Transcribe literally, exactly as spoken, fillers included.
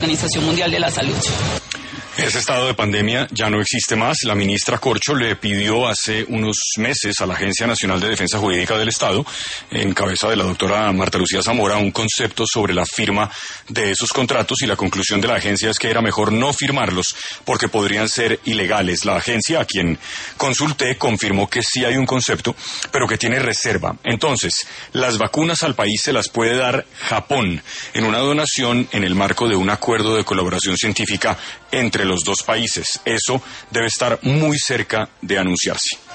Organización Mundial de la Salud. Ese estado de pandemia ya no existe más. La ministra Corcho le pidió hace unos meses a la Agencia Nacional de Defensa Jurídica del Estado, en cabeza de la doctora Marta Lucía Zamora, un concepto sobre la firma de esos contratos, y la conclusión de la agencia es que era mejor no firmarlos porque podrían ser ilegales. La agencia, a quien consulté, confirmó que sí hay un concepto, pero que tiene reserva. Entonces, las vacunas al país se las puede dar Japón en una donación en el marco de un acuerdo de colaboración científica entre los dos países. Eso debe estar muy cerca de anunciarse.